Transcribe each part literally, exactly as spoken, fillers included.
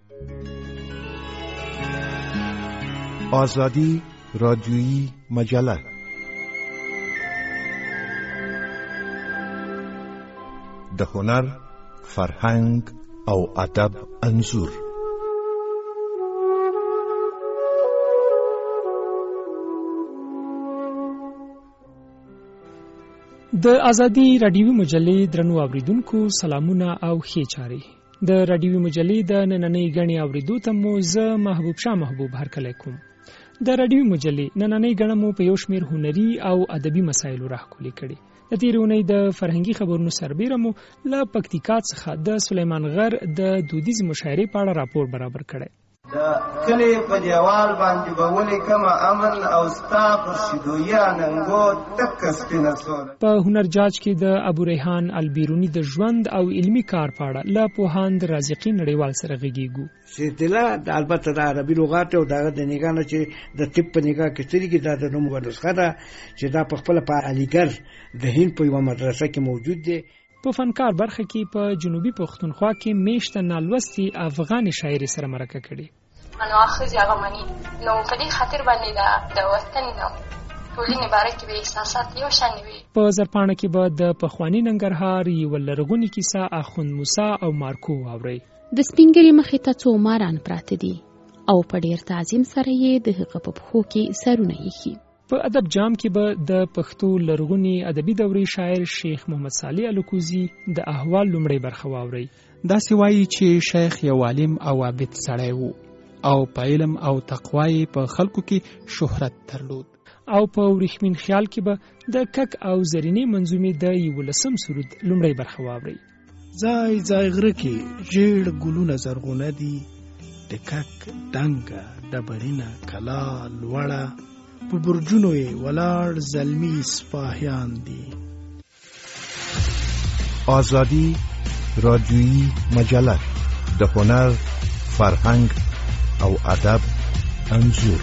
آزادی رادیویی مجله د هنر، فرهنګ او ادب انځور. د آزادی رادیوي مجلې درنو اوریدونکو سلامونه او ښې چارې. د رادیوي مجلې د نننۍ غړي اوریدو ته مو زه محبوب شاه محبوب هرکلی کوم. د رادیوي مجلې نننۍ غړه مو په یو شمېر هنري او ادبي مسایلو راښکلې کړي. د تېرې اونۍ د فرهنګي خبرونو سربیره مو له پکتیکا څخه د سلیمان غر د دودیزې مشاعرې په اړه راپور برابر کړی. د کلي په دیوال باندې به ولیکمه امن او ستا پر شیدویه ننګو تکه سپینه سوله. په هنرجاج کې د ابوریحان البیروني د ژوند او علمي کار په اړه له پوهاند رازقي نړیوال سره غږیږو. سیدله د البته د عربي لغات او دغه د نگاه نه چې د طب په نگاه کې تریږي دا د نوم ونسخه ده چې دا په خپل په علیګر د هند په یوه مدرسه کې موجود دی. په فنکار برخه کې په جنوبي پښتونخوا کې میشته نالوستي افغان شاعري سره مرکه کړي. نو اخذ هغه مني نو په دې خاطر باندې دا د وطن نو ټولنې باره کې به احساسات یو شان وي. په زرپاڼه کې به د پخوانی ننګرهار یوه لرغونې کیسه اخوند موسی او مارکو واورئ. د سپینګري مخې ته څو ماران پراته دي او په ډیر تعظیم سره یې د هغه په پښو کې سرونه ایښي. په ادب جام کې به د پښتو لرغونی ادبي دورې شاعر شیخ محمد صالح الکوزي د احوال لومړی برخه واورئ. داسې وایي چې شیخ یو عالم او عابد سړی و او په علم او تقوا یې په خلکو کې شهرت درلود. او په ورېښمین خیال کې به د کک او زرینې منظومې د یولسم سرود لومړی برخه واورئ. ځای ځای غره کې ژیړ ګلونه زرغونه دي، د کک ډنګه ډبرینه کلا لوړه، په برجونو یې ولاړ زلمي سپاهیان دي. آزادی رادیویی مجله د هنر، فرهنګ او ادب انځور.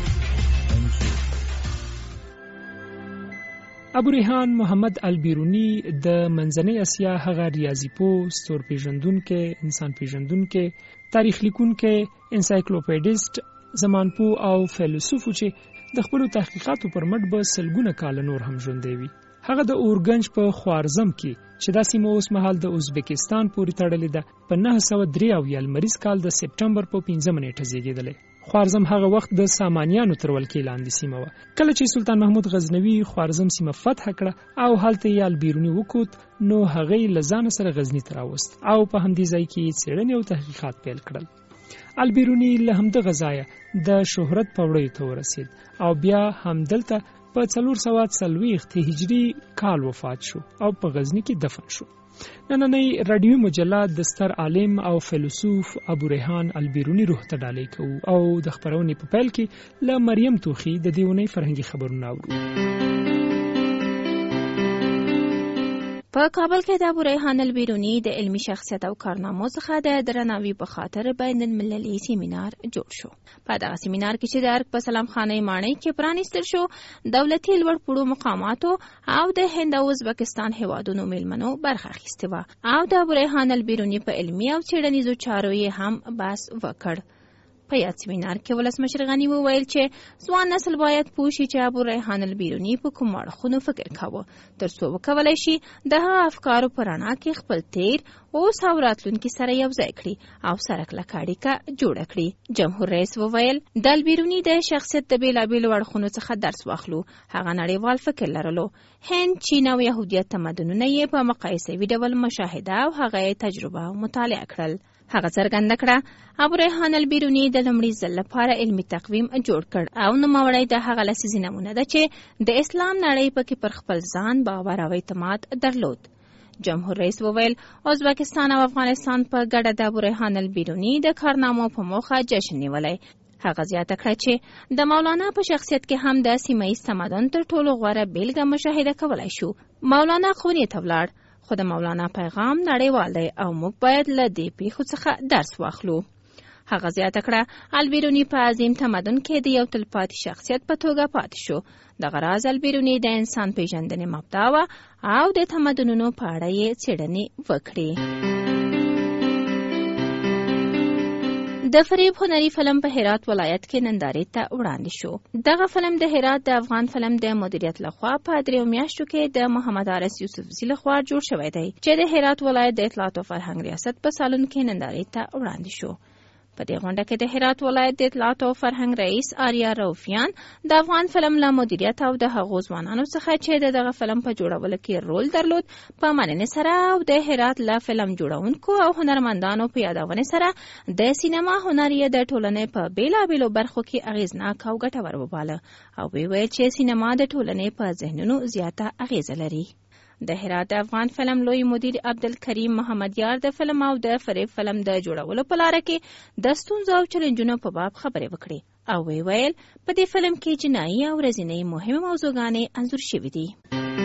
ابوریحان محمد البیرونی د منځنۍ اسیا هغه ریاضي پوه، ستور پیژندونکی، انسان پیژندونکی، تاریخ لیکونکی، انسایکلوپیډیست، زمانپوه او فیلسوف چې د خپلو تحقیقاتو پر مټ به سلګونه کاله نور هم ژوندی وي. هغه د اورګنج په خوارزم کې چې دا سیمه اوس مهال د ازبکستان پورې تړلې ده په نهه سوه درې اویا لمریز کال د سپټمبر په پنځمه نیټه زیږېدلی. خوارزم هغه وخت د سامانیانو تر ولکې لاندې سیمه وه. کله چې سلطان محمود غزنوي خوارزم سیمه فتح کړه او هلته یې البیروني وکوت، نو هغه یې له ځانه سره غزني ته راوست او په همدې ځای کې یې څېړنې او تحقیقات پیل کړل. البیروني له همدغه ځایه د شهرت په وړیو ته ورسید او بیا همدلته په څلور سوه څلوېښت هجري کال وفات شو او په غزني کې دفن شو. نننۍ رادیوي مجله د ستر عالم او فیلسوف ابوریحان البیروني روح ته ډالۍ کوو او د خپرونې په پیل کې له مریم توخي د دې اونۍ فرهنګي خبرونه اورو. په کابل کې د ابوریحان البیروني د علمي شخصیت او کارنامو څخه د درناوي په خاطر بین المللي سیمینار جوړ شو. په دغه سیمینار کې چې د ارګ په سلام خانه ماڼۍ کې پرانیستل شو، دولتي لوړ پوړو مقاماتو او د هند او ازبکستان هیوادونو میلمنو برخه اخیستې وه او د ابوریحان البیروني په علمي او څېړنیزو چارو یې هم بحث وکړ. په یاد سیمینار کې ولسمشر غني وویل چې ځوان نسل باید پوه شي چې ابوریحان البیروني په کوم اړخونو فکر کاوه تر څو وکولی شي د هغه افکارو په رڼا کې خپل تیر، اوس او راتلونکي سره یو ځای کړي او سره کلکه اړیکه جوړه کړي. جمهور رئیس وویل د البیروني د شخصیت د بېلابېلو اړخونو څخه درس واخلو. هغه نړیوال فکر لرلو. هند، چین او یهودیت تمدنونه یې په مقایسوي ډول مشاهده او هغه یې تجربه او مطالعه کړل. هغه څرګنده کړه ابوریحان البیروني د لومړي ځل لپاره علمي تقویم جوړ کړ او نوموړی د هغه لسیزې نمونه ده چې د اسلام نړۍ پکې پر خپل ځان باور او اعتماد درلود. جمهور رئیس وویل ازبکستان او افغانستان په ګډه د ابوریحان البیروني د کارنامو په موخه جشن نیولی. هغه زیاته کړه چې د مولانا په شخصیت کې هم د سیمه ییز تمدن تر ټولو غوره بیلګه مشاهده کولی شو. مولانا خونې ته ولاړ، خو د مولانا پیغام نړیوال دی او موږ باید له دې پیښو څخه درس واخلو. هغه زیاته کړه البیروني په عظیم تمدن کې د یو تلپاتې شخصیت په توګه پاتې شو. دغه راز البیروني د انسان پیژندنې مبدا وه او د تمدنونو په اړه یې څېړنې وکړې. د فریب هنري فلم په هرات ولایت کې نندارې ته وړاندې شو. دغه فلم د هرات د افغان فلم د مدیریت لخوا په دریو میاشتو کې د محمد عارف یوسفزي لخوا جوړ شوی دی چې د هرات ولایت د اطلاعات او فرهنګ ریاست په سالون کې نندارې ته وړاندې شو. په دې غونډه کې د هرات ولایت د اطلاعات او فرهنګ رئیس آریا روفیان د افغان فلم له مدیریت او د هغو ځوانانو څخه چې د دغه فلم په جوړولو کې رول درلود په مننې سره او د هرات له فلم جوړونکو او هنرمندانو په یادونې سره د سینما هنر یې د ټولنې په بیلابیلو برخو کې اغیزناک او ګټور وباله او ویې ویل چې سینما د ټولنې په ذهنونو زیاته اغیزه لري. د هرات د افغان فلم لوی مدیر عبدالکریم محمد یار د فلم او د فریب فلم د جوړولو په لاره کې د ستونزو او چیلنجونو په باب خبرې وکړې او وی ویل په دې فلم کې جنایي او ورځنۍ مهمه موضوعګانې انځور شوي دي.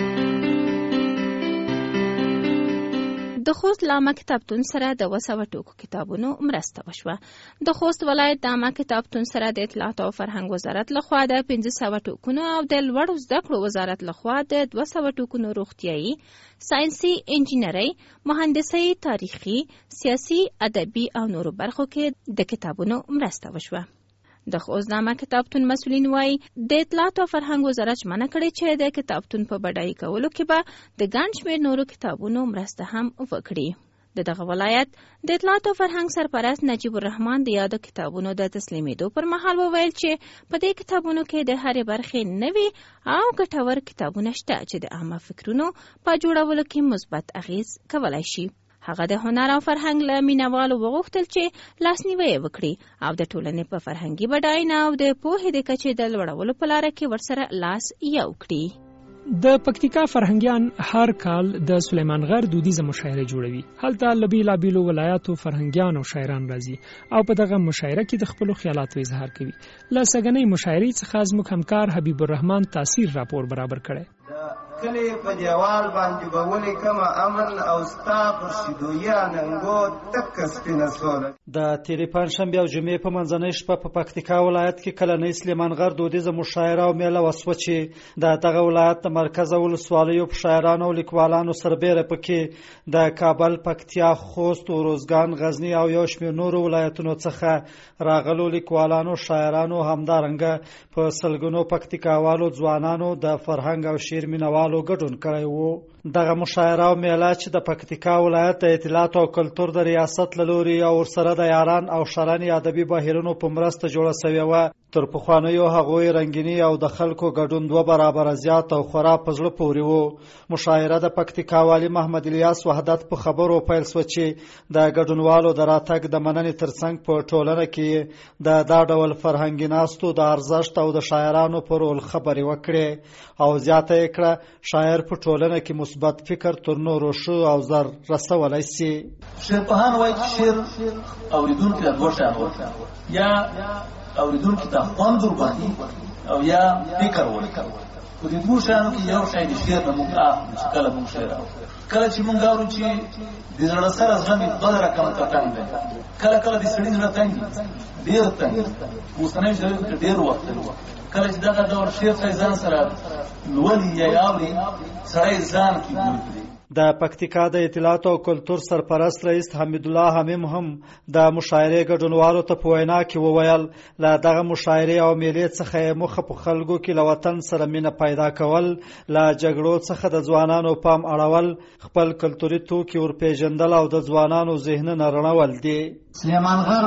د خوست له عامه کتابتون سره د اوه سوه ټوکو کتابونو مرسته وشوه. د خوست ولایت د عامه کتابتون سره د اطلاعات او فرهنګ وزارت لخوا د پنځه سوه ټوکونو او د لوړو زده کړو وزارت لخوا د دوه سوه ټوکونو روغتیایي، ساینسي، انجینرۍ، مهندسۍ، تاریخي، سیاسي، ادبي او نورو برخو کې د کتابونو مرسته وشوه. د خوست عامه کتابتون مسؤلین وایي د اطلاعات او فرهنګ وزارت ژمنه کړې چې د کتابتون په بډایي کولو کې به د ګڼ شمېر نورو کتابونو مرسته هم وکړي. د دغه ولایت د اطلاعات او فرهنګ سرپرست نجیب الرحمن د یادو کتابونو د تسلیمېدو پر مهال وویل چې په دې کتابونو کې د هرې برخې نوي او ګټور کتابونه شته چې د عامه فکرونو په جوړولو کې مثبت اغیز کولی شي. هغه د هنر او فرهنګ له مینوالو وغوښتل چې لاسنیوی وکړي او د ټولنې په فرهنګي بډاینه او د پوهې د کچې د لوړولو په لاره کې ورسره لاس یو کړي. د پکتیکا فرهنګیان هر کال د سلیمان غر دودیزه مشاعره جوړوي. هلته له بیلابیلو ولایاتو فرهنګیان او شاعران راځي او په دغه مشاعره کې د خپلو خیالاتو اظهار کوي. له سږنۍ مشاعرې څخه زموږ همکار حبیب الرحمن تاثیر راپور برابر کړی. کلی په دیوال باندې به ولیکمه امن او ستا پر شیدویه ننګو تکه سپینه سوله. د تیرې پنجشنبې او جمعې په منځنۍ شپه په پکتیکا ولایت کې کلنۍ سلیمان غر دودیزه مشاعره او میله وسوه چې د دغه ولایت د مرکز او ولسوالیو په شاعرانو او لیکوالانو سربیره پکې د کابل، پکتیا، خوست، اروزګان، غزني او یو شمېر نورو ولایتونو څخه راغلو لیکوالانو، شاعرانو، همدارنګه په سلګونو پکتیکاوالو ځوانانو د فرهنګ او شعر مینوالو ګډون کړی وو. دغه مشاعره او میله چې د پکتیکا ولایت د اطلاعات او کلتور د ریاست له لوري او ورسره د یاران او شرنې ادبي بهیرونو په مرسته جوړه سوې وه، تر پخوانیو هغوی رنګیني او د خلکو ګډون دوه برابره زیات او خورا په زړه پورې وو. مشاعره د پکتیکا والي محمد الیاس وحدت په خبرو پیل سوه چې د ګډونوالو د راتګ د مننې ترڅنګ په ټولنه کې د دا ډول فرهنګي ناستو د ارزښت او د شاعرانو په رول خبرې وکړې او زیاته یې کړه شاعر په ټولنه کې مثبت فکر تر نورو ښه او زر رسولی سي. شعرپوهان وایي چې شعر اورېدونکي ته دوه شیان ورکوي، یا اورېدونکي ته خوند ورباندې او یا فکر ورکوي. په دې دوه شیانو کې یو شی د شعر نه موږ اخلو چې کله موږ شعر اورو، کله چې موږ اورو چې د زړه سره زړه مې دوه رقمه تنګ دی، کله کله د سړي زړه تنګ ډېر تنګ اوسنی ژبې کې ډېر وخت کله چې دغه ډول شعر ته ځان سره لولي یا اوري سړی ځان کې ګوري. د پکتیکا د اطلاعات او کلتور سرپرست رئیس حمید الله حمیم هم د مشاعرې ګډونوالو ته په وینا کې وویل له دغه مشاعرې او میلې څخه موخه په خلکو کې له وطن سره مینه پیدا کول، له جګړو څخه د ځوانانو پام اړول، خپل کلتوري توکي ورپېژندل او د ځوانانو ذهنونه رڼول دي. سلیمان غر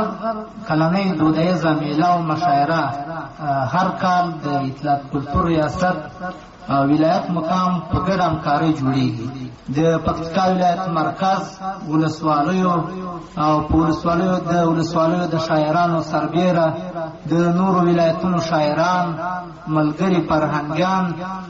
کلنۍ دودیزه میله او مشاعره هر کال د اطلاعات کلتور ریاست او ولایت مقام په ګډه همکارۍ جوړیږي. د پکتیکا ولایت مرکز ولسوالیو او په ولسوالیو د ولسوالیو د شاعرانو سربیره د نورو ولایتونو شاعران ملګري فرهنګیان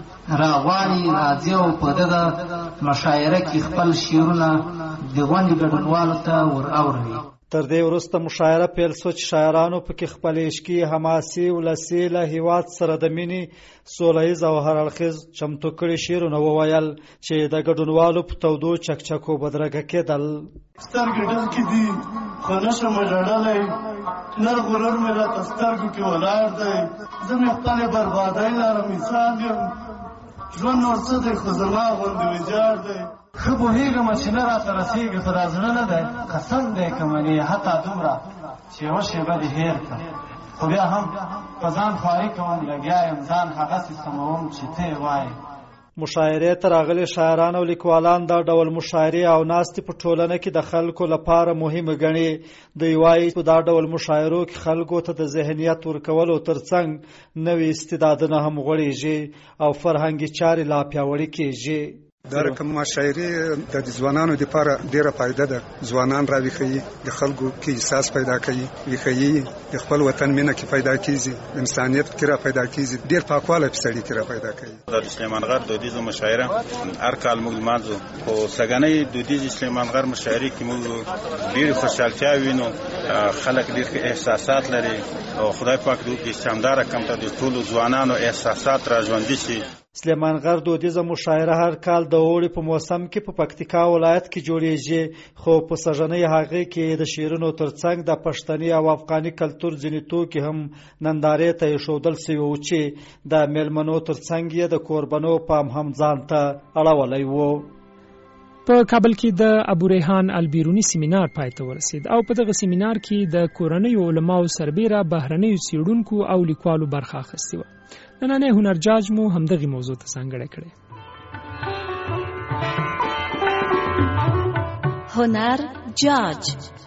راغواړي راځي او په دغه مشاعره کې خپل شعرونه د غونډې ګډونوالو ته ور اوري. تر دې وروسته مشاعره پیل سوه چې شاعرانو پکې خپل عشقي، حماسي، ولسي، له هېواد سره د مینې سوله ییز او هر اړخیز چمتو کړي شعرونه وویل چې د ګډونوالو په تودو چکچکو بدرګه کېدل. سترګې ډکې دي خو نه شم ژړلی، نر غرور مې راته سترګو کې ولاړ دی، زه مې خپلې بربادۍ لره مثال یم، ژوند نور څه دی خو زما غوندې ویجاړ دی. ښه پوهېږم چې نه راته رسېږي خو دا زړه نه دی، قسم دی که منې حتی دومره چې یوه شېبه دې هېر کړه، خو بیا هم په ځان خواري کوم، لګیا یم ځان هغسې سموم چې ته یې وایې. مشاعرې ته راغلي شاعران او لیکوالان دا ډول مشاعرې او ناستې په ټولنه کې د خلکو لپاره مهمه ګڼي. دوی وایي په دا ډول مشاعرو کې خلکو ته د ذهنیت ورکولو ترڅنګ نوي استعدادونه هم غوړېږي او فرهنګي چارې لا پیاوړې کېږي. دا رقم مشاعرې د ځوانانو لپاره ډیره فائدہ ده. ځوانان راویښوي، د خلکو کې احساس پیدا کوي، ویښوي، د خپل وطن مینه کې پیدا کیږي، انسانیت کې را پیدا کیږي، ډیر پاکواله په سړي کې را پیدا کوي. د سلیمان غر دودیزه مشاعره هر کال موږ لمانځو، خو سګنۍ دودیزه سلیمان غر مشاعره کې موږ ډیر خوشحالتیا وینو، خلک ډیر احساسات لري او خدای پاک دې شاندار کم ته د ټولو ځوانانو احساسات را ژوندي شي. سلیمان غر دودیزه مشاعره هر کال د اوړي په موسم کې په پکتیکا ولایت کې جوړیږي، خو په سږنۍ هغې کې د شعرونو ترڅنګ د پښتني او افغاني کلتور ځینې توکي هم نندارې ته ایښودل سوي وو چې د میلمنو ترڅنګ یې د کوربنو پام هم ځان ته اړولی و. په کابل کې د ابوریحان البیرونی سیمینار پای ته ورسید او په دغه سیمینار کې د کورنیو علماو سربیره بهرنیو څېړونکو او لیکوالو برخه اخیستې وه. نننی هنرجاج مو همدغې موضوع ته ځانګړی کړی. هنر جاج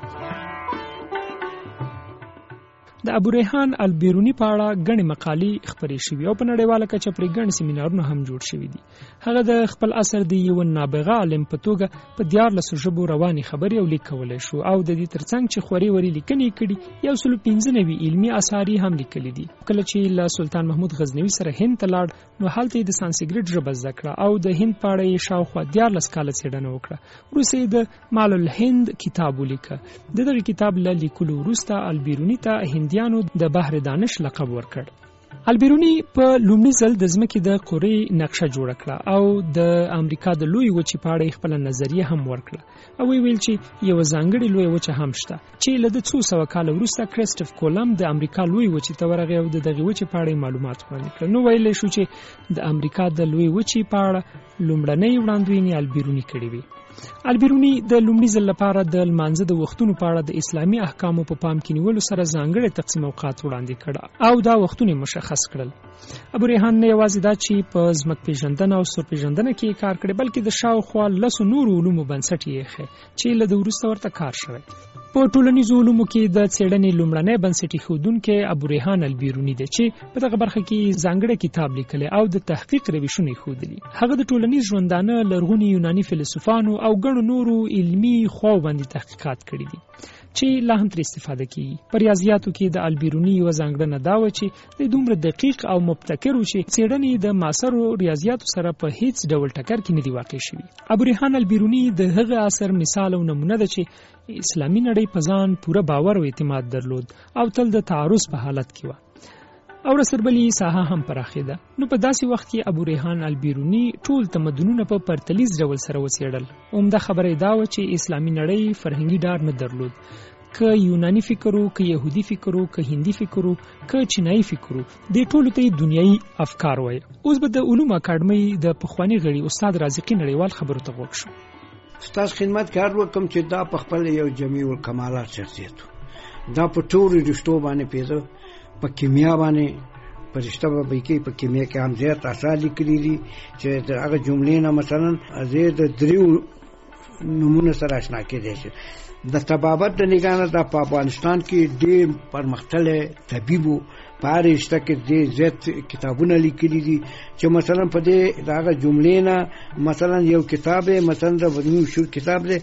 د ابوریحان البیرونی په اړه ګڼې مقالې خپرې شوي او په نړیواله کچه پرې ګڼ سیمینارونه هم جوړ شوي دي. هغه د خپل اثر د یوه نابغه عالم په توګه په دیارلسو ژبو روانې خبرې او لیک کولی شو او د دې ترڅنګ چې خورې ورې لیکنې کړي یو سلو پنځه نوي علمي اثار هم لیکلي دي. کله چې له سلطان محمود غزنوي سره هند ته لاړ نو هلته یې د سانسکریټ ژبه زده کړه او د هند په اړه یې شاوخوا دیارلس کاله څېړنه وکړه. وروسته یې د مال الهند کتاب ولیکه. د دغه کتاب له لیکلو وروسته البیروني ته هندیانو د بحر دانش لقب ورکړ. البیرونی په لومړي ځل د ځمکې د قورې نقشه جوړه کړه او د امریکا د لوی وچې په اړه خپله نظریه هم ورکړه او ویل چې یو ځانګړې لوی وچه هم شته چې له د څو سوه کاله وروسته کرسټف کولم د امریکا لوی وچې ته ورغی او د دغې وچې په اړه معلومات وړاندې کړل. نو ویلی شو چې د امریکا د لوی وچې په اړه لومړنۍ وړاندوینې البیرونی کړې وي. البیرونی د لومړي ځل لپاره د لمانځه د وختونو په اړه د اسلامي احکامو په پام کې نیولو سره ځانګړی تقسیم اوقات وړاندې کړ او دا وختونه مشخص کړل. ابوریحان نه یوازې دا چې په ځمکپېژندنه او ستورپېژندنه کې کار کړی بلکې د شاوخوا لسو نورو علومو بنسټ یې ایښی چې له ده وروسته ورته کار شوی. په ټولنیزو علومو کې د څېړنې لومړنی بنسټ ایښودونکی ابوریحان البیرونی دی چې په دغه برخه کې ځانګړی کتاب لیکلی او د تحقیق روشونه ایښودلي. هغه د ټولنیز ژوندانه لرغوني یوناني فیلسوفانو او ګڼو نورو علمي خواو باندې تحقیقات کړي دي چې لا هم ترې استفاده کیږي. په ریاضیاتو کې د البیروني یوه ځانګړنه دا وه چې د دومره دقیق او مبتکر و چې څېړنې د معاصرو ریاضیاتو سره په هیڅ ډول ټکر کې نه دي واقع شوي. ابوریحان البیروني د هغه اثر مثال او نمونه ده چې اسلامي نړۍ په ځان پوره باور او اعتماد درلود او تل د تعرض په حالت کې وه او رسربلي ساحه هم پراخېده. نو په داسې وخت کې ابوریحان البیروني ټول تمدنونه په پرتلیز ډول سره وڅېړل. عمده خبره یې دا وه چې اسلامي نړۍ فرهنګي ډار نه درلود. که یوناني فکر و، که یهودي فکر و، که هندي فکر و، که چینایي فکر و، دې ټولو ته یې دنیایي افکار وایي. اوس به د علومو اکاډمۍ د پخواني غړي استاد رازقي نړیوال خبرو ته غوږ شو. ستاسو خدمت کار وکم چې دا په خپل یو جمیع الکمالات شخصیت دا په ټولو رشتو باندې پیژو. په کیمیا باندې په رشته به کې په کیمیا کې هم زیات اثار لیکلي دي چې هغه جملې نه مثلا زه د دریو نمونه سره آشنا کېدی شي. د طبابت د نگاه د په افغانستان کې ډېر پرمختللی طبیبو په هر رشته کې ډېر زیات کتابونه لیکلي دي چې مثلا په دې د هغه جملې نه مثلا یو کتاب مثلا د مشهور کتاب دی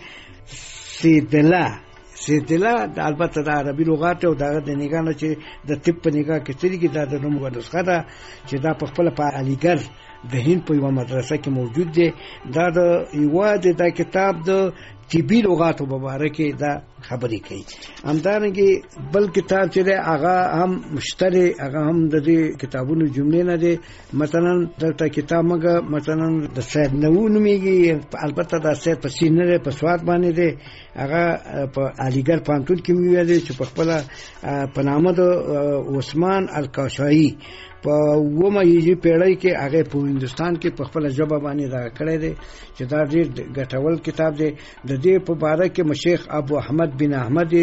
سیدلا سیدلا د البته د عربي لغات او دغه د نگاه نه چې د طب په نگاه کې تریږي دا د نوم نسخه ده چې دا په خپل په علیګر د هند په یوه مدرسه کې موجود دی. دا د یوه د کتاب د طبي لغاتو په باره کې دا خبرې کوي. همدارنګې بل کتاب چې دی هغه هم مشتری هغه هم د دې کتابونو جملې نه دی. مثلا دلته کتاب مګه مثلا د سید نو نومېږي، البته دا سید په سین نه دی، په سواد باندې دی. هغه په علیګر پوهنتون کې مې ویلي چې په خپله په نامه د عثمان الکاشایي په اوومه هجري پیړۍ کې هغه په هندوستان کې په خپله ژبه باندې دا کړی دی چې دا ډېر ګټور کتاب دی. د دې په باره کې شیخ ابو احمد محمد بن احمد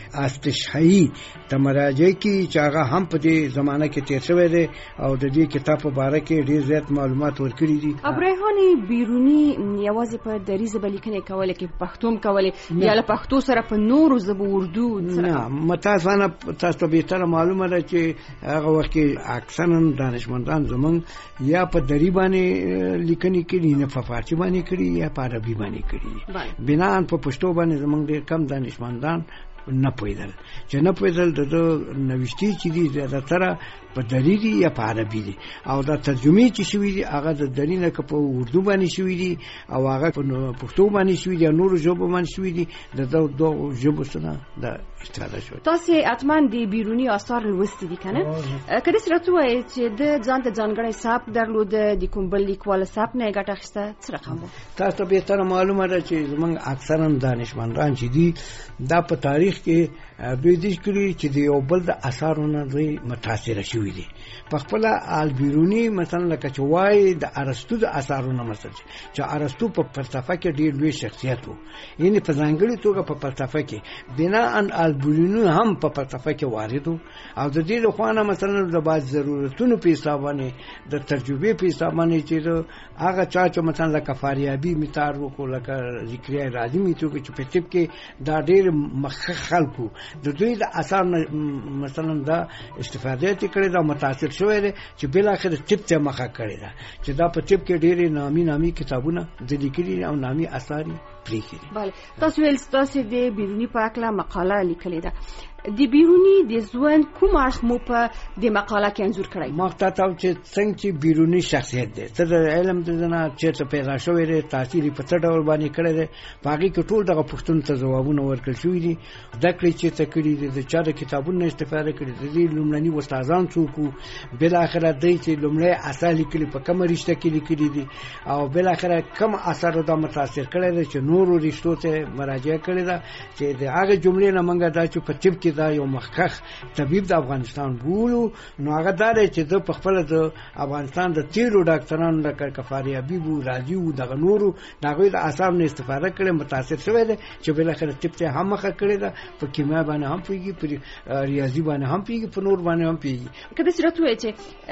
استشهایی ته مراجعه کی چې هغه هم په دې زمانہ کې تیر شوی دی او د دې کتاب په اړه کې ډیر زیات معلومات ورکړي دي. ابراهیم بیرونی یوازې په دریزه بلیکنه کوله کې پښتوم کوله یا له پښتو سره په نورو زبو اردو نه متاسفانه تاسو به تر معلومه ده چې هغه وخت کې اکثرا دانشمندان زمون یا په دری باندې لیکنې کړي نه په فارسی باندې کړي یا په عربي باندې کړي. بنا په پښتو باندې زمون ډیر کم دانشمندان نه پوهیدل چې نه پوهیدل د نوښتي چې دي زیاتره په دری دي یا په عربي دي او دا ترجمه چې شوی دي هغه د دری نه په اردو باندې شوی دي او هغه په پښتو باندې شوی دي نور ژبو باندې شوی دي د دوه ژبو سره د استفاده شوی. تاسو اتمان دی بیرونی آثار لوستي دي کنه کله چې راته وایي چې د ځان ته ځانګړی حساب درلود د کومبل لیکوال حساب نه ګټه اخیسته څه رقم وو؟ تاسو به تر معلومه ده چې زمونږ اکثرا دانشمندان چې دي دا په تاریخ کې دوی د کړي چې د یو بل د اثارونو دوی متاثر شوي دي. په خپل البیرونی مثلا لکه چې وای د ارسطو د اثارونو مثلا چې ارسطو په فلسفه کې ډیر لوی شخصیت وو یعنی په ځانګړي توګه په فلسفه کې بنا ان البیرونی هم په فلسفه کې وارد او د دې لخوا مثلا د باز ضرورتونو په حساب باندې د تجربې په حساب باندې چې هغه چا چې مثلا لکه فاریابي میتار وکړو لکه ذکریا راځي میتو چې په تپ کې دا ډیر مخ خلکو د دوی د اثار مثلا دا استفاده کړي دا متاثر شوی دی چې بل اخر تپ ته مخه کړی دا چې دا په تپ کې ډېری نامي نامي کتابونه د لیکلي او نامي اثار پریږدي. بله تاسو ویل تاسو د بیرونی په اړه مقاله لیکلې ده. د بیرونی د ژوند کوم اړخ مو په د مقاله کې انځور کړی؟ ما ته چې څنګه چې بیرونی شخصیت دی څه د علم د نه چې پیدا شوی دی تاثیر په څه ډول باندې کړی دی باقي ټول دغه پوښتنو ته ځوابونه ورکړل شوي دي. د کړي چې څه کړي دي د چا د کتابونو استفاده کړي دي لومړني استادان څوک بل اخر دی چې لومړی اثر لیکلي په کوم رشته کې لیکلي دي او بل اخر کوم اثر دا متاثر کړی دی چې نورو رشتو ته مراجعه کړې ده چې د هغه جملې نه منګه دا چې په طب کې دا یو مخکخ طبيب د افغانستان بولو نو هغه دا چې د په خپل د افغانستان د تیرو ډاکټرانو لکه کفاری حبیب او راجی او د نورو دغه د اثار نه استفاده کړي متاثر شوی دی چې بل اخر طب ته هم مخه کړی ده په کیمیا باندې هم پیږي په ریاضي باندې هم پیږي په نور باندې هم پیږي. کله چې راته وایي چې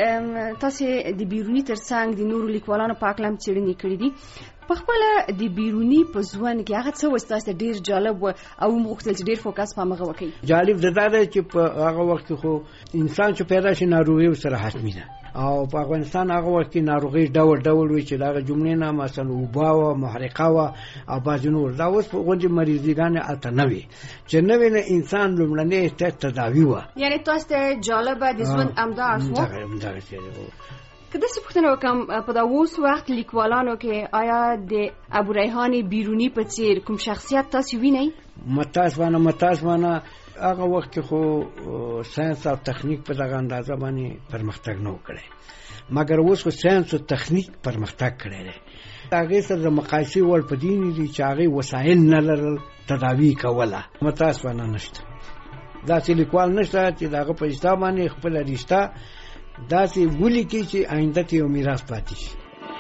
تاسو د بیرونی ترڅنګ د نورو لیکوالانو په اړه هم څېړنې کړې دي په خپل د بیرونی په ځوان کې هغه څه وستاسته ډیر جالب او مختلف ډیر فوکس په مغه وکي؟ جالب ده دا چې په هغه وخت خو انسان چې پیدا شي ناروغي سره حتمی ده او په افغانستان هغه وخت کې ناروغي ډول ډول وي چې دا جملې نه مثلا وبا او محرقه او باز نور دا اوس په غونډه مریضګان الته نه وي چې نوې نه انسان لومړنۍ ته تداوی و یعنی تاسو ته جالب د ژوند امدار شو دا کله چې پوښتنه وکم په دا اوس وخت لیکوالانو کې آیا د ابو ریحان بیرونی په څیر کوم شخصیت تاسو وینئ؟ متاسفانه متاسفانه هغه وخت خو ساينس او تخنیک په دغه اندازه باندې پرمختګ نه وکړي مګر اوس خو ساينس او تخنیک پرمختګ کړی دی. هغه سره مقایسې ول په دین دي چې هغه وسایل نه لرل تداوی کوله متاسفانه نشته. دا چې لیکوال نشته چې دغه په حساب باندې خپل رښتا دا سي ولي کې چې آینده ته یو میراث پاتې شي.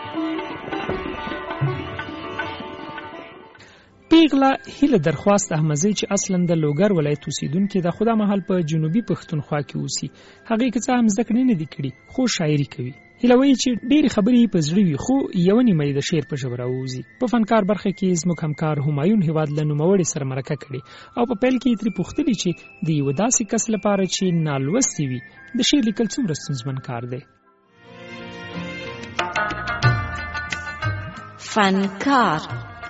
پیغله هیله درخواست احمدزی چې اصلا د لوګر ولایت اوسیدونکو د خدا محل په جنوبي پښتونخوا کې اوسي هغه کې څه هم ذکر نه دي کړی خو شاعري کوي. هیله وایي چې ډېری خبرې په زړه وي خو یو نیمه د شعر په ژبه راوځي. په فنکار برخه کې زموږ همکار همایون هیواد له نوموړي سره مرکه کړې او په پیل کې یې ترې پوښتلي چې د یو داسې کس لپاره چې نالوستی وي د شعر لیکل څومره ستونزمن کار دی. فنکار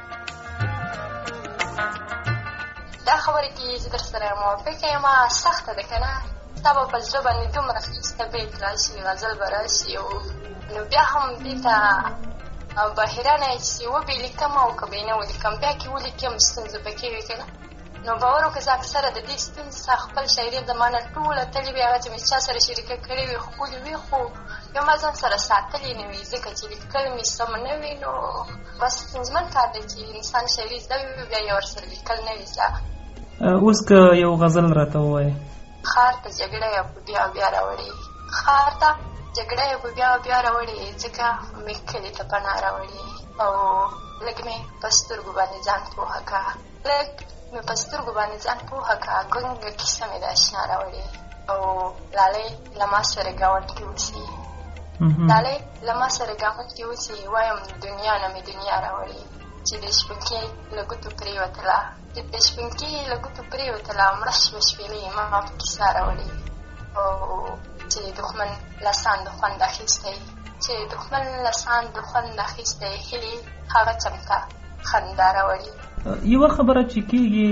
دا خبره کې چې در سره موافقه یم سخته ده که نه تا به په زړه باندې دومره ښایسته بیت راشي غزل به راشي نو بیا هم دې ته به حیرانه یې چې وبې لیکم او که به یې نه ولیکم بیا کې ولیکم ستونزه پکې وي که نه نو باور وکړه زه اکثره د دې ستونزې څخه خپل شاعري زما نه ټوله تلې وي هغه چې مې چا سره شریکه کړې وي ښکلې وي خو یو ما ځان سره ساتلې نه وي ځکه چې لیکل مې سم نه وي نو بس ستونزمن کار دی چې انسان شاعري زده وي بیا یې ورسره لیکل نه وي زده. اوس که یو غزل راته ووایې ښار ته جګړه یې په بیا بیا راوړې ښار ته جګړه یې په بیا بیا راوړې ځکه مې کلي ته پناه راوړې او لږ مې په سترګو باندې ځان پوهه کړه لږ مې په سترګو باندې ځان پوهه کړه ګونګه کیسه مې د اشنا راوړې او لالۍ له ما سره ګاونډ کې اوسي لالۍ له ما سره ګاونډ کې اوسي وایم دنیا نه مې دنیا راوړې چې د شپونکي له ګوتو پرېوتله چې د شپونکي له ګوتو پرېوتله مړه شوه شپېلې ما په کیسه راوړې او چې دښمن له ساند خوند اخیستی چې دښمن له ساند خوند اخیستی هیلې هغه چمته خندا راوړي. یوه خبره چې کېږي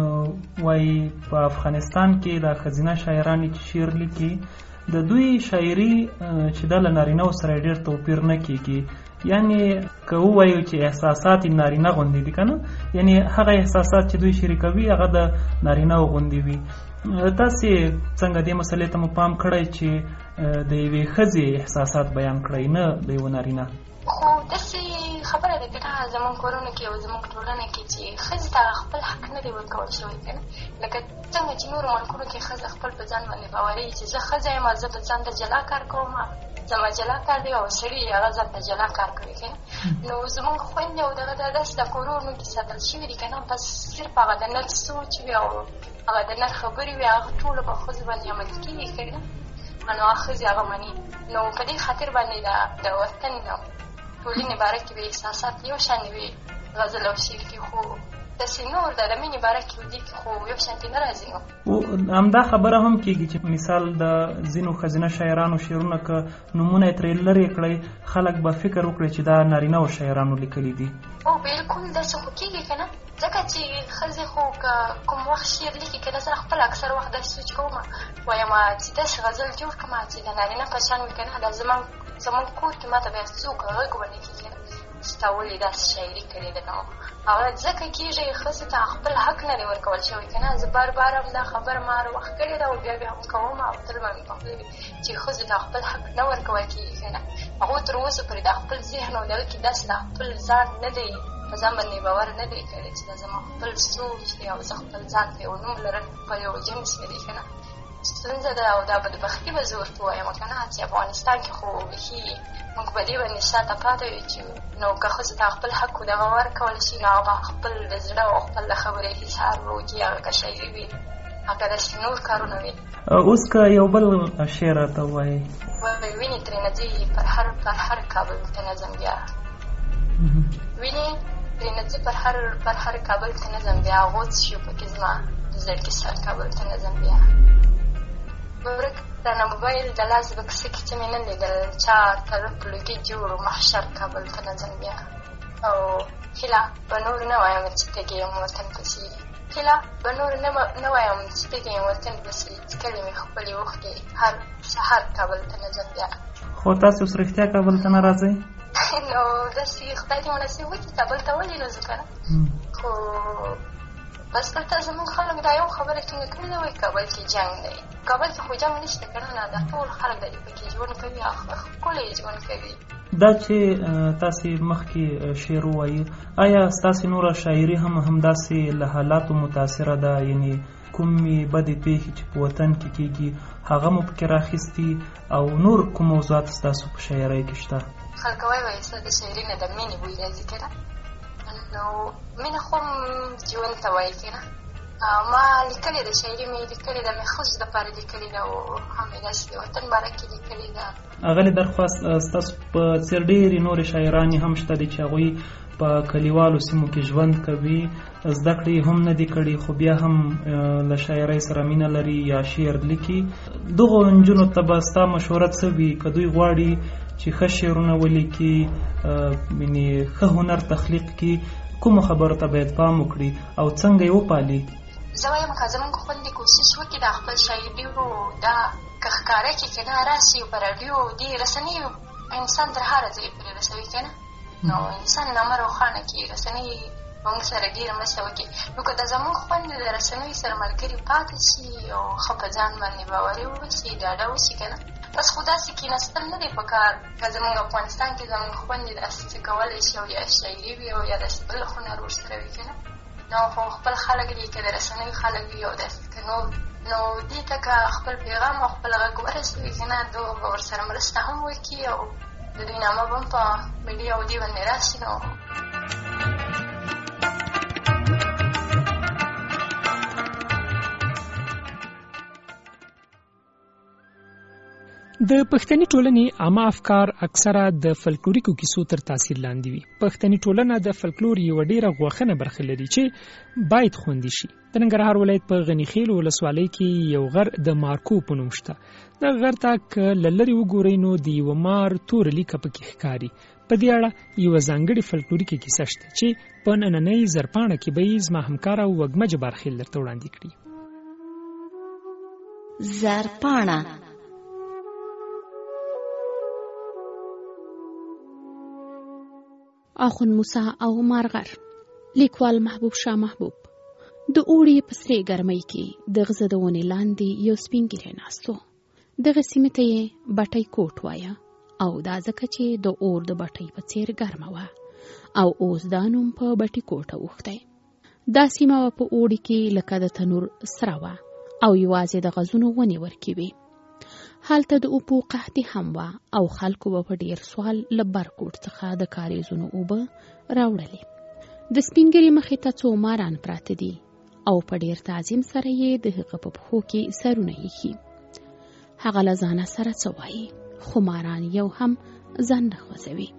وایي په افغانستان کې د ښځینه شاعرانې چې شعر لیکي د دوی شاعري چې دا له نارینهو سره ډېر توپیر نه کېږي، یعنې که ووایو چې احساسات یې نارینه غوندې دي که نه، یعنې هغه احساسات چې دوی شریکوي هغه د نارینهو غوندې وي. تاسې څنګه دې مسلې ته مو پام کړی چې د یوې ښځې احساسات بیان کړئ نه د یوه نارینه؟ خو داسې خبره ده که نه زموږ کورونو کې او زموږ ټولنه کې چې ښځې ته خپل حق نه دی ورکول شوی که نه، لکه څنګه چې نورو ملکونو کې ښځه خپل په ځان باندې باوري چې زه ښځه یم زه په ځان ته جلا کار کوم، زما جلا کار دی او سړي هغه ځان ته جلا کار کوي که نه. نو زموږ خویندې او دغه دا داسې د کورونو کې ساتل شوي دي که نه، بس صرف هغه د نر سوچ وي او هغه د نر خبرې وي هغه ټولو په ښځو باندې عملي کېږي که نه، نو هغه ښځې هغه مني. نو په دې خاطر باندې د وطن ټولنې باره کې به احساسات یو شان وي غزل او شعر کې، خو داسې نور د مینې باره کې دي خو یو شانتې نه راځي. نو همدا خبره هم کېږي چې مثال د ځینو ښځینه شاعرانو شعرونه که نومونه یې ترې لرې کړئ خلک به فکر وکړي چې دا نارینهو شاعرانو لیکلي دي. او بالکل داسې خو کېږي که نه، ځکه چې ښځې خو که کوم وخت شعر لیکي که نه زه خپل اکثر وخت داسې سوچ کوم وایم چې داسې غزل جوړ کړم چې د نارینه په شان وي که نه، دا زموږ زموږ کور کې ما ته بیا څوک غږ ونه کړي که نه چې تا ولې داسې شاعري کړې ده. نو هغه ځکه کېږي ښځې ته خپل حق نه دی ورکول شوی که نه. زه بار بار هم دا خبره ما هر وخت کړې ده او بیا بیا هم کوم او تل به مې په خوله وي چې ښځو ته خپل حق نه ورکول کېږي که نه. هغو تر اوسه پورې د خپل ذهن او دغه کې داسې د خپل ځان نه دی په ځان باندې باور نه دی کړی چې دا زما خپل سوچ دی او زه خپل ځان ته یو نوم لرم په یو جنس مې دی که نه. ستونزه ده او دا بدبختي به زه ورته وایم که نه چې افغانستان کې خو بیخي موږ په دې باندې شاته پاتې یو چې نو که ښځو ته خپل حق دغه ورکول شي نو هغه خپل د زړه او خپل د خبرې اظهار به وکړي، هغه که شاعري وي هغه داسې نور کارونه وي. اوس که یو بل شعر راته ووایي. وینې ترېنه ځي پر هر پر هر کابل ته نظم بیا، وینې ترېنه ځي پر هر پر هر کابل ته نظم بیا، غوڅ شو پکې زما د زړګي سر کابل ته نظم بیا. ورک رانه موبایل د لاس بکسه کې چې مې نه لیدل چا طرف لوګي جوړ محشر کابل ته نظم بیا. او هیله به نور نه وایم چې تږی یم وطن پسې، هیله به نور نه وایم چې تږی یم وطن پسې، څکلې مې خپلې اوښکې هر سهار کابل ته نظم بیا. خو تاسو اوس رښتیا کابل ته نه راځئ؟ نو داسې خدای دې مناسب وکړي کابل ته ولې نه ځو که نه، خو بس دلته زموږ خلک دا یو خبره ټینګه کړې ده وایي کابل کې جنګ دی. کابل کې خو جنګ نشته که نه، دا ټول خلک د دې پکې ژوند کوي او ښکلی ژوند کوي. دا چې تاسې مخکې شعر ووایي آیا ستاسې نوره شاعري هم همداسې له حالاتو متاثره ده، یعنې کومې بدې پېښې چې په وطن کې کېږي هغه مو پکې راخیستي او نور کوم موضوعات ستاسو په شاعرۍ کې شته؟ خلک وایي وایي ستا د شاعري نه د مینې بوی راځي که نه، نو مینه خو ژوند ته وایي که نه. ما لیکلې ده شاعري مې لیکلې ده، مې ښځو دپاره لیکلې ده او هم یې داسې د وطن باره کې لیکلې ده. اغلې درخواست ستاسو په څېر ډېرې نورې شاعرانې هم شته دي چې هغوی په کلیوالو سیمو کې ژوند کوي، زده کړې هم نه دي کړي خو بیا هم له شاعرۍ سره مینه لري یا شعر لیکي. دغو نجونو ته به ستا مشوره څه وي که دوی غواړي چې ښه شعرونه ولیکي، یعنې ښه هنر تخلیق کړي، کومو خبرو ته باید پام وکړي او څنګه یې وپالي؟ زه وایم که زموږ خویندې کوشش وکړي دا خپل شاعري دا که ښکاره کړي که نه راسي په راډیو دې رسنیو انسان تر هره ځای پرې رسوي که نه، نو انسان نامه روښانه کړي، رسنۍ موږ سره ډېره مرسته وکړي. نو که د زموږ خویندې د رسنیو سره ملګري پاتې شي او ښه په ځان باندې باوري واوسي، ډاډه اوسي که نه، بس خو داسې کېناستل نه دی په کار. که زموږ افغانستان کې زموږ خویندې داسې څه کولی شي او یا شاعري وي او یا داسې بل هنر ورسره وي که نه، نو خو خپل خلک دي که د رسنیو خلک وي او داسې که نور، نو دې ته که خپل پیغام او خپل غږ ورسوي که نه، دوی به ورسره مرسته هم وکړي او د دوی نامه به هم په میډیا او دې باندې راشي. نو د پښتني ټولنې عامه افکار اکثره د فلکلوریکو کیسو تر تاثیر لاندې وي. پښتني ټولنه د فلکلور یو ډیره غوښنه برخه لري چې باید خوندي شي. د ننګرهار ولایت په غنی خیل ولسوالۍ کې یو غر د مارکو په نوم شته. د غر ته که له لرې وګورئ نو د یوه مار توره لیکه پکې ښکاري. په دې اړه یوه ځانګړې فلکلوریکه کیسه شته چې په نننۍ زرپاڼه کې به یې زما همکاره وږمه جبارخیل درته وړاندې کړي. زرپاڼه آخوند موسی او مارغر. لیکوال محبوب شاه محبوب. د اوړي په سرې ګرمۍ کې د غزه د ونې لاندې یو سپین ږیری ناست و. دغه سیمې ته یې بټۍ کوټ وایه او دا ځکه چې د اور د بټۍ په څیر ګرمه وه او اوس دا نوم په بټي کوټه اوښتی. دا سیمه په اوړي کې لکه د تنور سره وه او یوازې د غزونو ونې ورکې وې. هلته د اوبو قحطي هم وه او خلکو به په ډیر سوال له برکوټ څخه د کاریزونو اوبه راوړلې. د سپین ږیري مخې ته څو ماران پراته دي او په ډیر تعظیم سره یې د هغه په پښو کې سرونه ایښي. هغه له ځانه سره څه وایي خو ماران یو هم ځان نه خوځوي.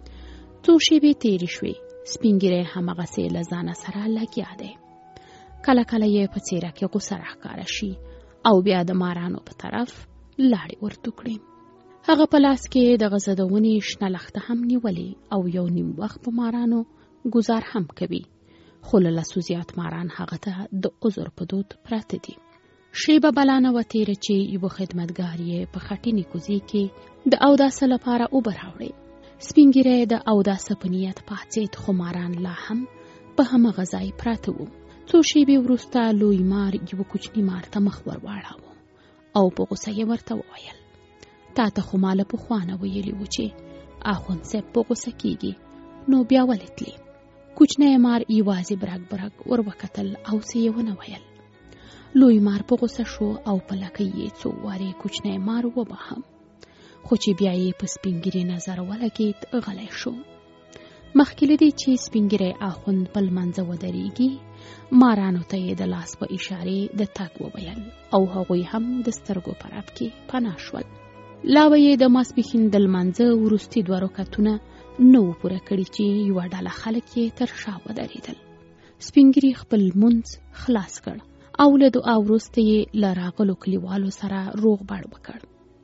څو شېبې تېرې شوې. سپین ږیری هماغسې له ځانه سره لګیا دی. کله کله یې په څېره کې غوسه راښکاره شي او بیا د مارانو په طرف لاړې ورته کړي. هغه په لاس کې د غزه د ونې شنه لښته هم نیولې او یو نیم وخت په مارانو ګزار هم کوي. خو له لسو زیات ماران هغه ته د عذر په دود پراته دي. شیبه بلانه و تېره چې یوه خدمتګار یې په خټینې کوزې کې د اوداسه لپاره اوبه راوړې. سپین ږیری د اوداسه په نیت پاڅېد خو ماران لا هم په هماغه ځای پراته وو. څو شیبې وروسته لوی مار یوه کوچني مار ته مخ ور واړاوه او په غوسه یې ورته وویل تا ته خو ما له پخوا نه ویلي وو چې اخوند صاحب په غوسه کېږي نو بیا ولې تلې. کوچنی مار یوازې برګ برګ ور وکتل او څه یې ونه ویل. لوی مار په غوسه شو او په لکۍ یې څو وارې کوچنی مار وباهه خو چې بیا یې په سپین ږیري نظر ولګېد غلی شو. مخکې له دې چې سپین ږیری اخوند په لمانځه ودرېږي مارانو ته یې د لاس په اشارې د تګ وویل او هغوی هم د سترګو په رپ کې پناه شول. لا به یې د ماسپښین د لمانځه وروستي دوه رکعتونه نه وو پوره کړي چې یوه ډله خلک یې تر شا ودرېدل. سپین ږیري خپل لمونځ خلاص کړ او له دعا وروسته یې له راغلو کلیوالو سره روغ بړ وکړ.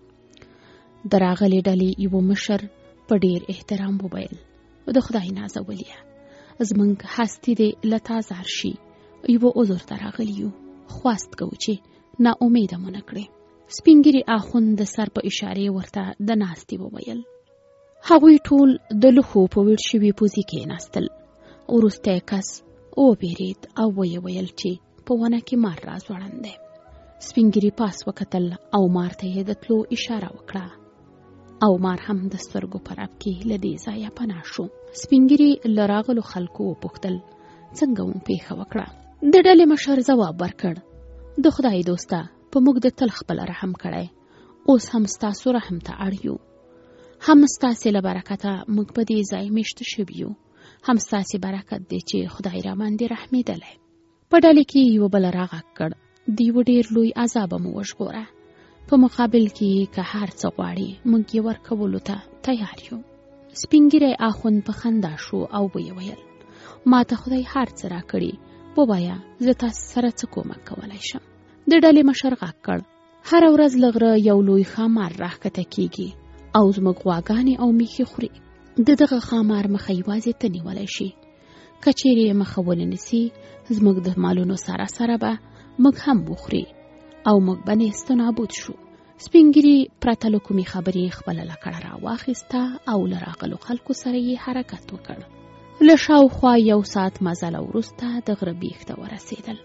د راغلې ډلې یوه مشر په ډېر احترام وویل د خدای نازولیه زموږ هستي دې له تا زار شي. یوه عذر ته راغلي یو خواست کوو چې ناامیده مو نه کړې. سپین ږیري اخوند د سر په اشارې ورته د ناستې وویل. هغوی ټول د لوښو په ویړ شوي پوزي کېناستل. وروستی کس وبېرېد او ویې ویل چې په ونه کې مار را ځوړند دی. سپین ږیري پاس وکتل او مار ته یې د تلو اشاره وکړه او مار هم د سترګو په رپ کې له دې ځایه پناه شو. سپین ږیري له راغلو خلکو وپوښتل څنګه مو پیښه وکړه. د ډلې مشر ځواب ورکړ د خدای دوسته په موږ د تل خپل رحم کړی اوس هم ستاسو رحم ته اړ یو. هم ستاسې له برکته موږ په دې ځای میشته شوي یو. هم ستاسې برکت دی چې خدای را باندې رحمېدلی. په ډلې کې یوه بله راغږ کړ د یوه ډېر لوی عذابه مو وژغوره. په مقابل کې که هر څه غواړي موږ یې ورکولو ته تیار یو. سپین ږیری اخوند په خندا شو او ویې ویل ما ته خدای هر څه راکړي ووایه زه تاسو سره څه کومک کولی شم. د ډلې مشر غږ کړ هره ورځ له غره یو لوی ښامار راښکته کیږي او زموږ غواګانې او میښې خوري. د دغه ښامار مخه یوازې ته نیولی شي. که چیرې یې مخه ونه نیسي زموږ د مالونو سره سره به موږ هم وخوري او موږ به نیست نابود شو. سپین ږیري پرته له کومې خبرې خپله لکړه راواخیسته او له راغلو خلکو سره یې حرکت وکړ. له شاوخوا یو ساعت مزله وروسته د غره بیخ ته ورسېدل.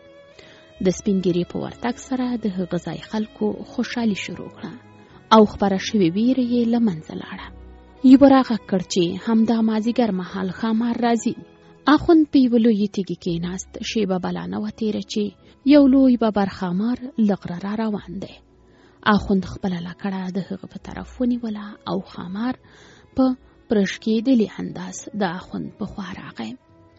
د سپین ږیري په ورتګ سره د هغه ځای خلکو خوشحالي شروع کړه او خپره شوې ویره یې له منځه لاړه. یوه راغږ کړ چې همدا مازدیګر مهال ښامار راځي. اخوند په یوه لویې تیږې کېناست. شیبه بلانه وه تېره چې یو لوی ببر ښامار له غره را روان دی. اخوند خپله لکړه د هغه په طرف ونیوله او ښامار په پرشکېدلي انداز د اخوند په خوا راغی.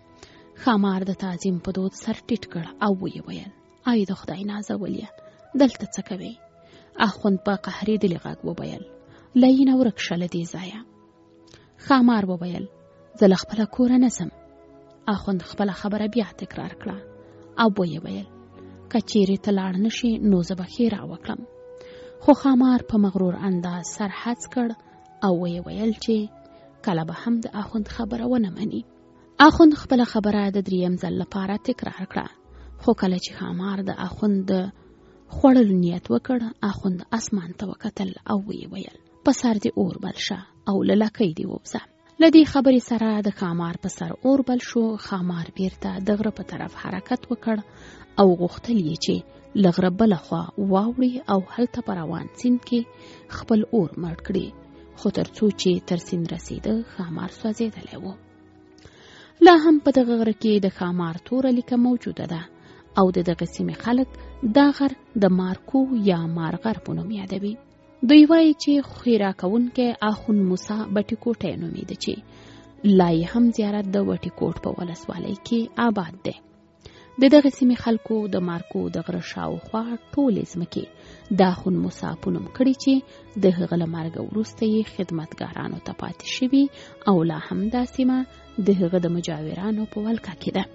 ښامار د تعظیم په دود سر ټیټ کړ او ویې ویل ای د خدای نازولیه دلته څه کوئ؟ اخوند په قهرېدلي غږ وویل: لینه ورک شه له دې ځایه. ښامار وویل: زه له خپله کوره نه ځم. اخوند خپله خبره بیا تکرار کړه او ویې ویل: که چیرې ته لاړ نه شې نو زه به ښې راوکړم. خو ښامار په مغرور انداز سر هڅ کړ او ویې ویل چې کله به هم د اخوند خبره ونه مني. اخوند خپله خبره د دریم ځل لپاره تکرار کړه، خو کله چې ښامار د اخوند د خوړلو نیت وکړ، اخوند اسمان ته وکتل او ویې ویل: په سر دې اور بل شه او له لکۍ دې ووځه. له دې خبرې سره د ښامار په سر اور بل شو. ښامار بیرته د غره په طرف حرکت وکړ او غوښتل یې چې له غره بله خوا واوړي او هلته په روان سیند کې خپل اور مړ کړي، خو تر څو چې تر سیند رسیده ښامار سوځېدلی و. لا هم په دغه غره کې د ښامار توره لیکه موجوده ده او د دغه سیمې خلک دا غر د مارکو یا مارغر په نوم یادوي. دوی وایي چې خیرا کوونکی اخون موسی بټي کوټی نومیده چې لا یې هم زیارت د وټي کوټ په ولسوالۍ کې آباد دی. د دغه سیمې خلکو د مارکو د غره شاوخوا ټولې ځمکې د اخون موسی په نوم کړي چې د هغه له مرګه وروسته یې خدمتګارانو ته پاتې شوي او لا هم دا سیمه د هغه د مجاورانو په ولکه کې ده.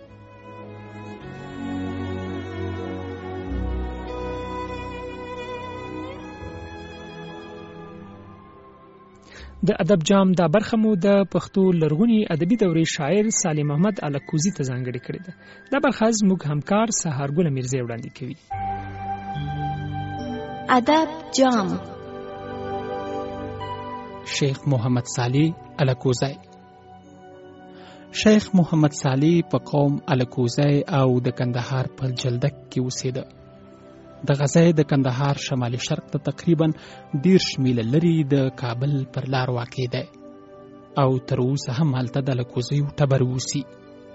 د ادب جام دا برخه مو د پښتو لرغونی ادبي دورې شاعر سالم احمد الکوزي ته ځانګړې کړې ده. دا برخه زموږ همکار سهارګل میرزی وړاندې کوي. ادب جام. شیخ محمد صالح الکوزی. شیخ محمد صالح په قوم الکوزی او د کندهار په جلدک کې اوسېده. د غزې د کندهار شمالي شرق ته تقریبا دېرش میله لرې د کابل پر لار واقع دی او تر اوسه هم هلته د الکوزیو ټبر اوسي.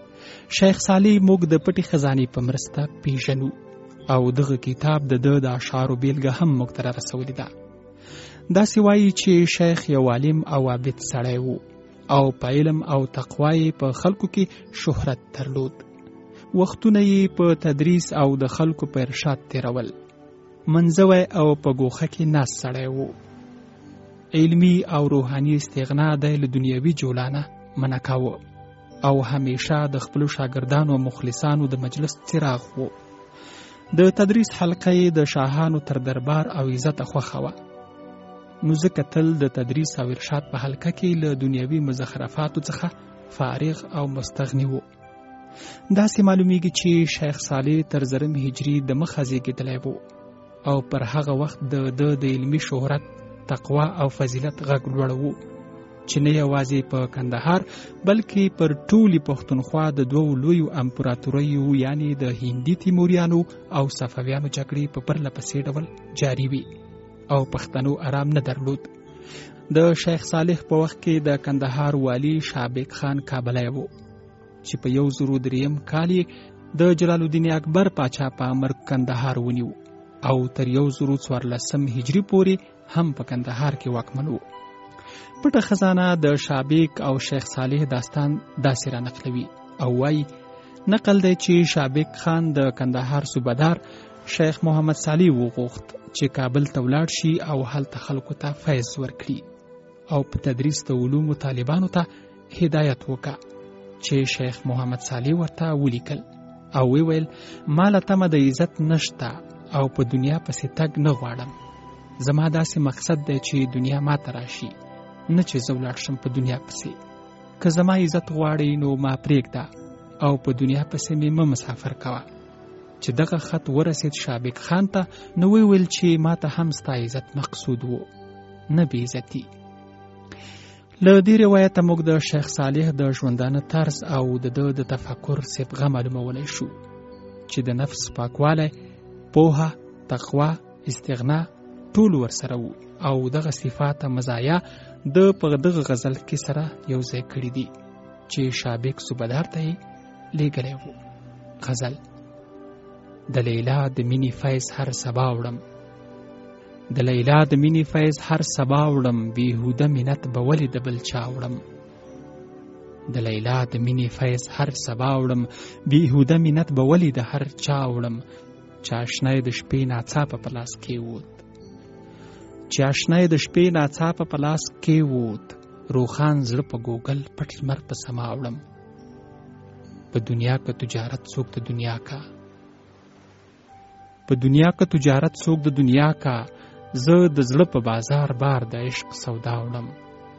شیخ صالح موږ د پټې خزانې په مرسته پیژنو او دغه کتاب د ده د اشعارو بیلګه هم موږ ته رسولې ده. داسې وایي چې شیخ یو عالم او عابد سړی و او په علم او تقوا یې په خلکو کې شهرت درلود. وختونه یې په تدریس او د خلکو په ارشاد تیرول. منځوی او په ګوښه کې ناست سړی و. علمي او روحاني استغنا د له دنیوي جولانه منع کاوه او همیشه د خپلو شاګردانو او مخلصانو د مجلس څراغ و. د تدریس حلقه یې د شاهانو تر دربار او عزت خوښه وه. نو ځکه تل د تدریس او ارشاد په حلقه کې له دنیوي مزخرفاتو څخه فارغ او مستغني و. داسې معلومیږي چې شیخ صالح تر زرم هجری د مخه زیږېدلی و او پر هغه وخت د ده د علمي شهرت، تقوا او فضیلت غږ لوړ و چې نه یوازې په کندهار بلکې پر ټولې پښتونخوا د دوو لویو امپراتوریو یعنې د هندي تیموریانو او صفویانو جګړې په پرله پسې ډول جاري وي او پښتنو آرام نه درلود. د شیخ صالح په وخت کې د کندهار والی شابک خان کابلی و چې په یو زرو دریم کال د جلال الدین اکبر پاچا په امر کندهار ونیو او تر یو زرو څوارلسم هجري پورې هم په کندهار کې واکمن و. پټه خزانه د شابک او شیخ صالح داستان داسې را نقلوي او وایي نقل دی چې شابک خان د کندهار صوبهدار شیخ محمد صالح وغوښت چې کابل ته ولاړ شي او هلته خلکو ته فیض ورکړي او په تدریس د علومو طالبانو ته هدایت وکړه چې شیخ محمد صالح ورته ولیکل او ویل ماله تمه د عزت نشته او په دنیا پسې تګ نه غواړم. زما داسې مقصد دی چې دنیا ما ته راشي نه چې زه ولاړ شم په دنیا پسې. که زما عزت غواړئ نو ما پرېږده او په دنیا پسې مې مه مسافر کوه. چې دغه خط ورسید شابک خان ته نو ویل چې ما ته هم ستا عزت مقصود و نه بې عزتي. له دې روایته موږ د شیخ صالح د ژوندانه طرز او د ده د تفکر صبغه معلومولی شو چې د نفس پاکوالی، پوهه، تقوا، استغنا ټول ورسره وو او دغه صفات مزایا د په دغه غزل کې سره یو ځای کړي دي چې شابک صوبهدار ته یې لیږلی و. غزل: د لیلا د مینې فیض هر سبا وړم، د لیلا د مینې فیض هر سبا وړم، بیهوده منت به ولې د بل چا وړم. د لیلا د مینې فیض هر سبا وړم، بیهوده منت به ولې د هر چا وړم. چاشنی د شپې ناڅاپه په لاس کې ووت، چې آشنای د شپې ناڅاپه په لاس کې ووت، روخان زړه په ګوګل پټ لمر په سما وړم. په دنیا که تجارت څوک د دنیا کا په دنیا که تجارت څوک د دنیا کا زه د زړه په بازار بار د عشق سودا وړم.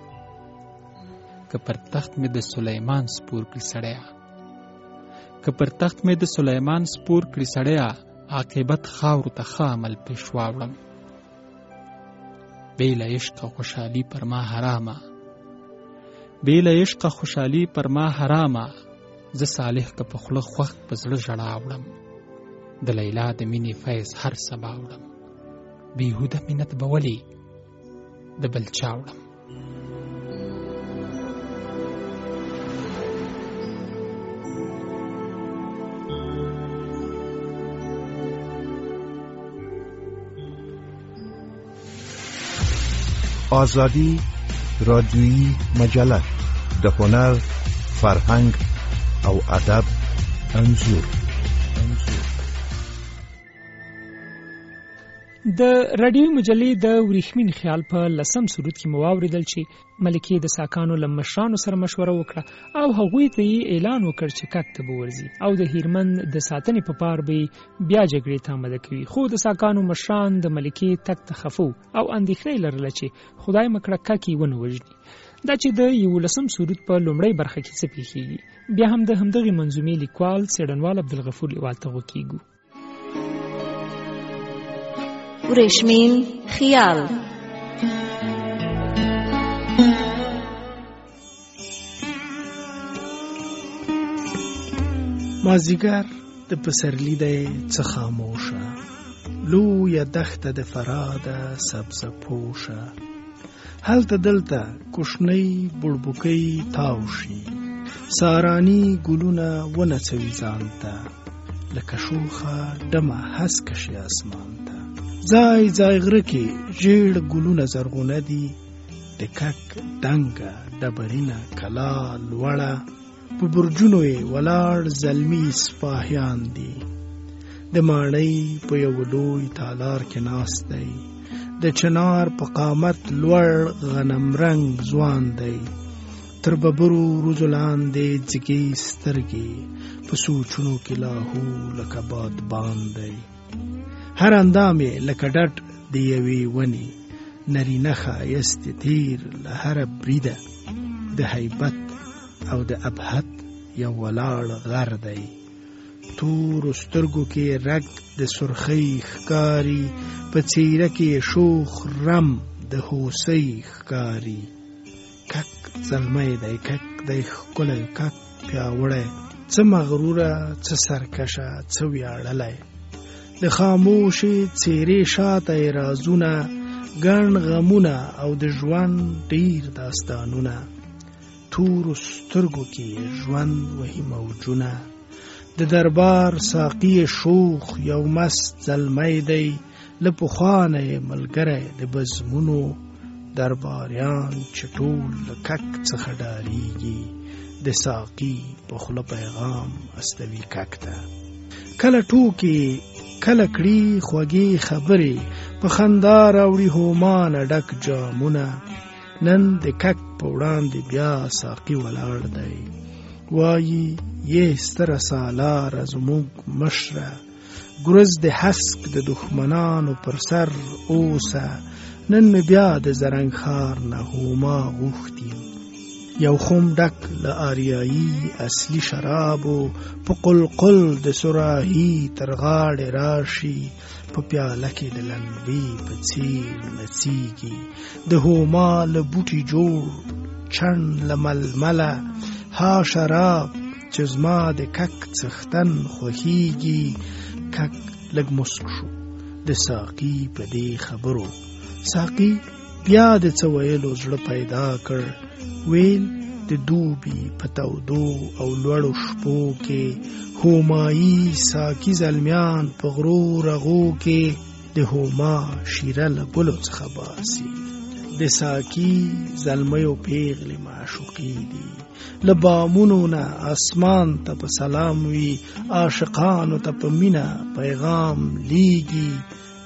که پر تخت مې د سلیمان سپور کړي سړیا که پر تخت مې د سلیمان سپور کړي سړیا عاقبت خاورو ته ښه عمل پیشوا وړم. بې له عشقه خوشحالي پر ما حرامه بې له عشقه خوشحالي پر ما حرامه زه صالح که په خوله خوښ په زړه ژړا وړم. د لیلا د مینې فیض هر سبا وړم. بیهوده مینت به ولې د بل چا وړم. آزادی رادیویی مجله د هنر، فرهنګ او ادب انځور. د رادیوي مجلې د وریښمین خیال په لسم سرود کې مو واورېدل چې ملکې د ساکانو له مشرانو سره مشوره وکړه او هغوی ته یې اعلان وکړ چې کک ته به ورځي او د هیرمن د ساتنې په پار به بیا جګړې ته آماده کوي. خو د ساکانو مشران د ملکې تګ ته خفه او اندېښنه یې لرله چې خدای مکړه کک یې ونه وژني. دا چې د یولسم سرود په لومړۍ برخه کې څه پیښیږي، بیا هم د همدغې منظومې لیکوال څېړنوال عبدالغفور لیوال ته غوږ وریښمین خیال. مازیګر د پسرلی دی څه خاموشه، لویه دښته د فراده سبزه پوشه. هلته دلته کوشنۍ بړبوکۍ تاو شي، سارانی ګلونه ونڅوي ځان ته، لکه شوخه ډمه هسکه شي اسمان ته. ځای ځای غره کې ژیړ ګلونه زرغونه دي، د کک دنګه ډبرینه کلا لوړه، په برجونو یې ولاړ زلمي سپاهیان دي. د ماڼۍ په یو لوی تالار کې ناست دی، د چنار په قامت لوړ غنم رنگ ځوان دی. تر ببرو روزو لاندې ځګې سترګې، په سوچونو کې لاهو لکه بادبان دی. هر اندام یې لکه ډډ د یوې ونې، نرینه ښایست تیر له هره بریده، د هیبت او د ابهت یو ولاړ غر دی. تورو سترګو کې رګ د سرخۍ ښکاري، په څېره کې شوخ رم د هوسۍ ښکاري. کک زلمی دی، کک دی ښکلی، کک پیاوړی، څه مغروره، څه سرکشه، څه ویاړلی. د خاموشې څېرې شاته یې رازونه، ګڼ غمونه او د ژوند ډېر داستانونه. تورو سترګو کې ژوند وهي موجونه، د دربار ساقي شوخ یو مست زلمی دی. له پخوانه یې ملګری د بزمونو، درباریان چې ټول له کک څخه ډارېږي، د ساقي په خوله پیغام استوي کک ته. کله ټوکې کله کړي خوږې خبرې، په خندا راوړي هومانه ډک جامونه. نن د کک په وړاندې بیا ساقي ولاړ دی، وایي یې ستره سالاره زموږ مشره، ګرز د حسک د دښمنانو پر سر اوسه. نن مې بیا د زرنګ ښار نه هوما غوښتي، یو خم ډک له آریایي اصلي شرابو، په قلقل د سراهي تر غاړې راشي، په پیاله کې د لنبې په څیر نڅیږي. د هوما له بوټي جوړ چڼ له ململه، ها شراب چې زما د کک څښتن خوښیږي. کک لږ مسک شو د ساقي په دې خبرو، ساقي بیا د څه ویلو زړه پیدا کړ. ویل د دوبي په تودو او لوړو شپو کې، هومایي ساقي زلمیان په غرو رغو کې، د هوما شیره له ګلو څخه باسي. د ساقي زلمیو پیغلې معشوقې دي، له بامونو نه اسمان ته په سلام وي، عاشقانو ته په مینه پیغام لیږي.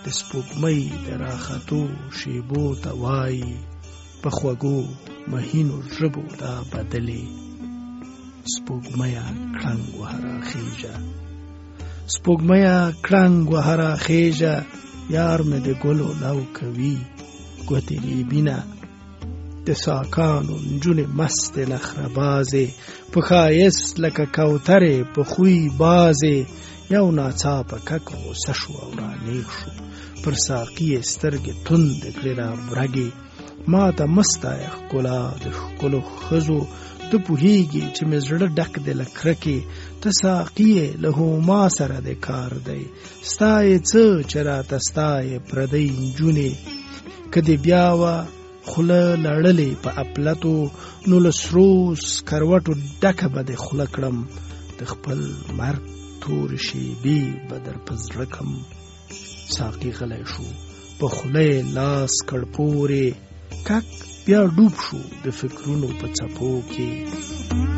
د سپوږمۍ د راختو شیبو ته وایي په خوږو مهینو ژبو دا بدلې سپوږمیا کړنګ وهره خیژه سپوږمیا کړنګ وهره خیژه یار مې د ګلو لو کوي ګوتې ریبینه د ساکانو نجونې مست نخره بازې په ښایست لکه کوترې په خوی بازې یو ناڅاپه کک غوسه شو او رانیغ شو پر ساقي یې سترګې توندې کړې را برګې ما ته مستایه ښکلا د ښکلو ښځو ته پوهېږي چې مې زړه ډک دی له کرکې ته ساقي یې له هما سره د کار دی ستا یې څه چې راته ستا یې پردۍ نجونې که دې بیا وه خوله لړلې په اپلتو نو له سرو سکروټو ډکه به دې خوله کړم د خپل مرګ تورې شیبې به در په زړه کړم ساقي غلی شو په خوله یې لاس کړ پورې کک بیا ډوب شو د فکرونو په څپو کې